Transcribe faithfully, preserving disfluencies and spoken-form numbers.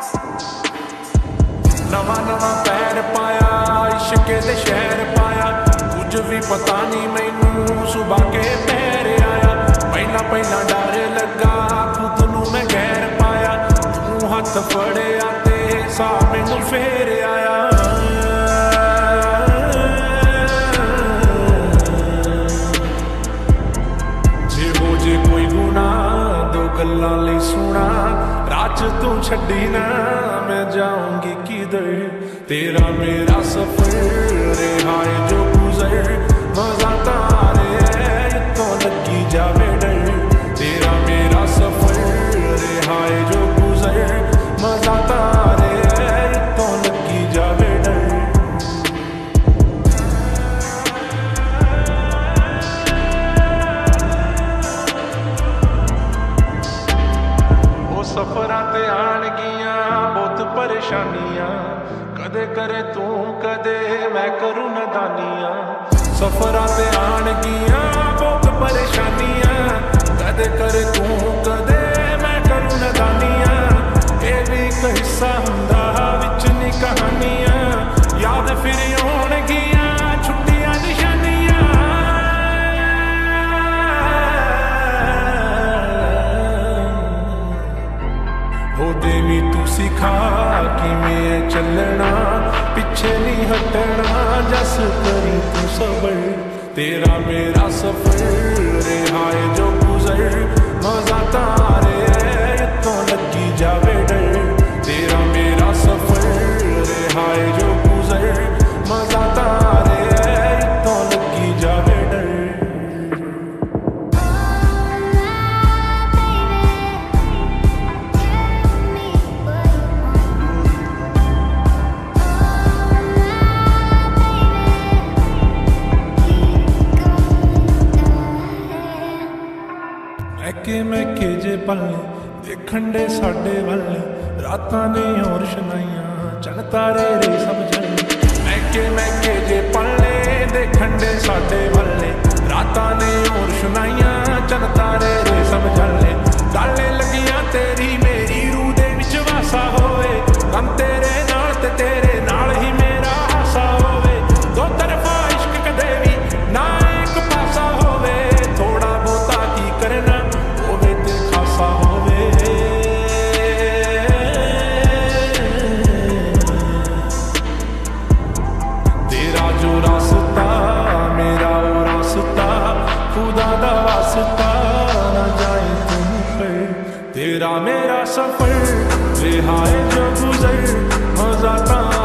नवा नवा पैर पाया इश्के दे शहर पाया, कुछ भी पता नहीं मैनू सुबह के पैर आया। पहला पहला डर लगा खुद नू मैं गैर पाया, तू हथ फड़िया ते सा मैनू फेर आया। जे हो जे कोई गुनाह दो गल्लां लई सुना, राज तू छड्डी ना मैं जाऊंगी किधर। तेरा मेरा सफर रहा है जो गुजर, मजा तारे तो लगी जावे डर। तेरा मेरा सफर रहा है जो गुजर, मजा तारे तो लगी जावे डर। वो सफरां ते आणगियां बहुत परेशानियां, कदे करे तू कदे मैं करूँ नदानियां। सफरां ते आणगियां बहुत परेशानियां, कदे करे तू कदे मैं करूँ नदानियां। ये भी एक हिस्सा हुंदा विच नी कहानियां, याद फिर आउणगियां छुट्टियां निशानियां। हो देवी तू सिखा किवें चलना, पिछे नहीं हटना जस करी तू सबर। तेरा मेरा सफर रहा है जो गुजर, मजा तारे तो लगी जावे डर। तेरा मेरा सफर रहा है जो गुजर, मजा तारे तो लगी जावे डर। मैके मैके जे पल देखण दे साडे वल, रातां ने और शनाइयां चन तारे रे सब जल। मैके मैके जे पल देखण दे साडे वल, रातां ने और शनाइयां चन तारे रे सब जल। गाले लगियां तेरी मेरी रूह दे विच वासा होवे, गम तेरे नाल ते तेरे नाल ही मेरा हासा होवे। दो तरफा इश्क कदे भी ना एक पासा होवे, थोड़ा बहुता की करना तेरा मेरा सफर रहा है जो गुजर, मजा